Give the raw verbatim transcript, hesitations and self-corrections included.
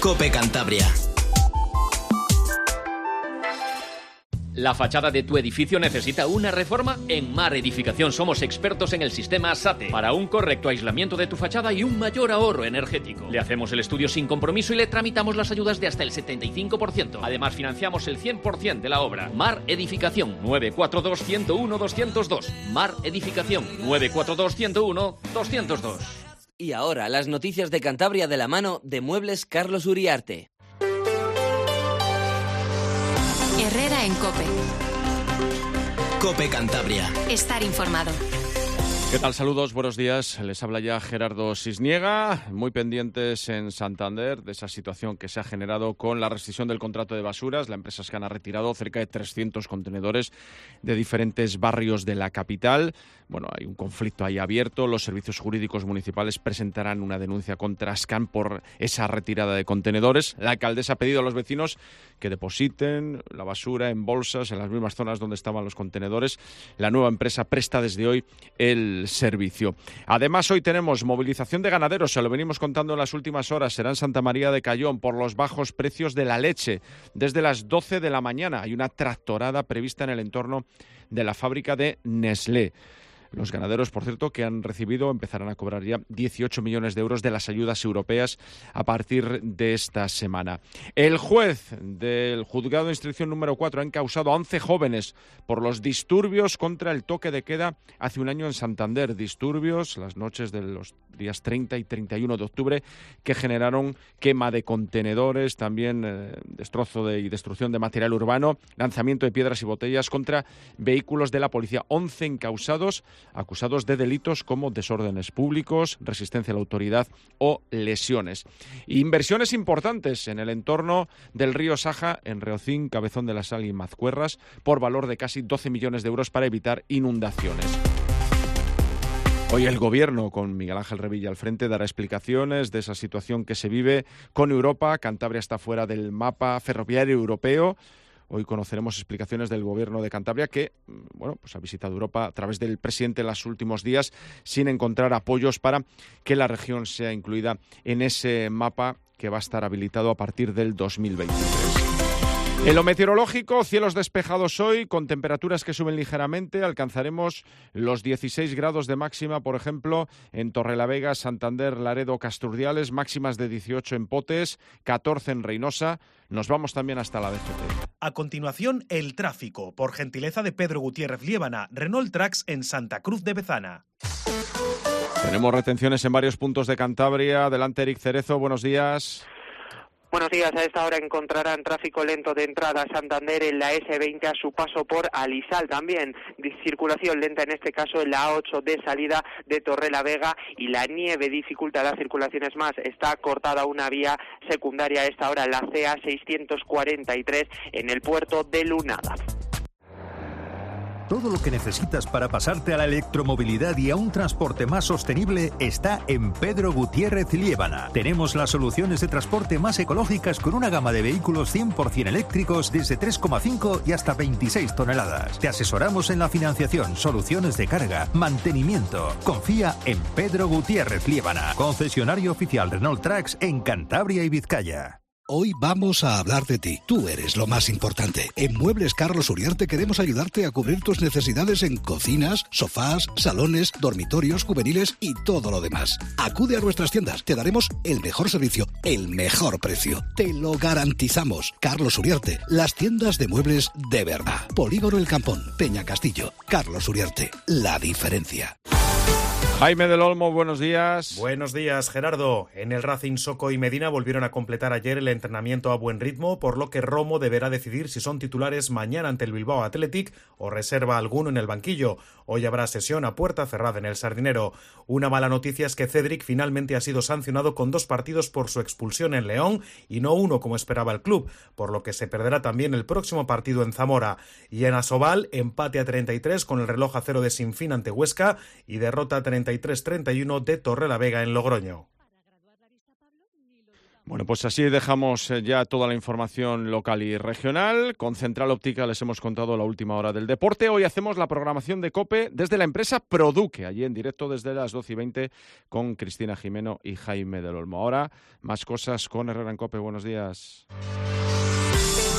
COPE Cantabria. ¿La fachada de tu edificio necesita una reforma? En Mar Edificación somos expertos en el sistema SATE para un correcto aislamiento de tu fachada y un mayor ahorro energético. Le hacemos el estudio sin compromiso y le tramitamos las ayudas de hasta el setenta y cinco por ciento. Además, financiamos el cien por ciento de la obra. Mar Edificación, nueve cuatro dos, uno cero uno, dos cero dos. Mar Edificación, nueve cuatro dos, uno cero uno, dos cero dos. Y ahora, las noticias de Cantabria de la mano de Muebles Carlos Uriarte. Herrera en COPE. COPE Cantabria. Estar informado. ¿Qué tal? Saludos, buenos días. Les habla ya Gerardo Sisniega, muy pendientes en Santander de esa situación que se ha generado con la rescisión del contrato de basuras. La empresa Scana ha retirado cerca de trescientos contenedores de diferentes barrios de la capital. Bueno, hay un conflicto ahí abierto. Los servicios jurídicos municipales presentarán una denuncia contra Scan por esa retirada de contenedores. La alcaldesa ha pedido a los vecinos que depositen la basura en bolsas en las mismas zonas donde estaban los contenedores. La nueva empresa presta desde hoy el servicio. Además, hoy tenemos movilización de ganaderos, se lo venimos contando en las últimas horas. Será en Santa María de Cayón por los bajos precios de la leche. Desde las doce de la mañana hay una tractorada prevista en el entorno de la fábrica de Nestlé. Los ganaderos, por cierto, que han recibido, empezarán a cobrar ya dieciocho millones de euros de las ayudas europeas a partir de esta semana. El juez del juzgado de instrucción número cuatro ha encausado a once jóvenes por los disturbios contra el toque de queda hace un año en Santander. Disturbios las noches de los días treinta y treinta y uno de octubre que generaron quema de contenedores, también eh, destrozo de, y destrucción de material urbano, lanzamiento de piedras y botellas contra vehículos de la policía. once encausados, acusados de delitos como desórdenes públicos, resistencia a la autoridad o lesiones. Inversiones importantes en el entorno del río Saja, en Reocín, Cabezón de la Sal y Mazcuerras, por valor de casi doce millones de euros para evitar inundaciones. Hoy el Gobierno, con Miguel Ángel Revilla al frente, dará explicaciones de esa situación que se vive con Europa. Cantabria está fuera del mapa ferroviario europeo. Hoy conoceremos explicaciones del Gobierno de Cantabria que, bueno, pues ha visitado Europa a través del presidente en los últimos días sin encontrar apoyos para que la región sea incluida en ese mapa que va a estar habilitado a partir del dos mil veintitrés. En lo meteorológico, cielos despejados hoy, con temperaturas que suben ligeramente. Alcanzaremos los dieciséis grados de máxima, por ejemplo, en Torrelavega, Santander, Laredo, Casturdiales, máximas de dieciocho en Potes, catorce en Reynosa. Nos vamos también hasta la D G T. A continuación, el tráfico, por gentileza de Pedro Gutiérrez Liébana, Renault Trax en Santa Cruz de Bezana. Tenemos retenciones en varios puntos de Cantabria. Adelante, Eric Cerezo, buenos días. Buenos días, a esta hora encontrarán tráfico lento de entrada a Santander en la ese veinte a su paso por Alisal, también circulación lenta en este caso en la A ocho de salida de Torrelavega, y la nieve dificulta las circulaciones más. Está cortada una vía secundaria a esta hora, la C A seiscientos cuarenta y tres en el puerto de Lunada. Todo lo que necesitas para pasarte a la electromovilidad y a un transporte más sostenible está en Pedro Gutiérrez Liébana. Tenemos las soluciones de transporte más ecológicas con una gama de vehículos cien por ciento eléctricos desde tres coma cinco y hasta veintiséis toneladas. Te asesoramos en la financiación, soluciones de carga, mantenimiento. Confía en Pedro Gutiérrez Liébana, concesionario oficial Renault Trax en Cantabria y Vizcaya. Hoy vamos a hablar de ti. Tú eres lo más importante. En Muebles Carlos Uriarte queremos ayudarte a cubrir tus necesidades en cocinas, sofás, salones, dormitorios, juveniles y todo lo demás. Acude a nuestras tiendas. Te daremos el mejor servicio, el mejor precio. Te lo garantizamos. Carlos Uriarte, las tiendas de muebles de verdad. Polígono El Campón, Peña Castillo. Carlos Uriarte, la diferencia. Jaime del Olmo, buenos días. Buenos días, Gerardo. En el Racing, Soco y Medina volvieron a completar ayer el entrenamiento a buen ritmo, por lo que Romo deberá decidir si son titulares mañana ante el Bilbao Athletic o reserva alguno en el banquillo. Hoy habrá sesión a puerta cerrada en el Sardinero. Una mala noticia es que Cédric finalmente ha sido sancionado con dos partidos por su expulsión en León y no uno como esperaba el club, por lo que se perderá también el próximo partido en Zamora. Y en Asobal, empate a treinta y tres con el reloj a cero de Sinfín ante Huesca y derrota a treinta y tres treinta y uno de Torrelavega en Logroño. Bueno, pues así dejamos ya toda la información local y regional. Con Central Óptica les hemos contado la última hora del deporte. Hoy hacemos la programación de COPE desde la empresa Produque, allí en directo desde las doce y veinte con Cristina Jimeno y Jaime del Olmo. Ahora, más cosas con Herrera en COPE. Buenos días.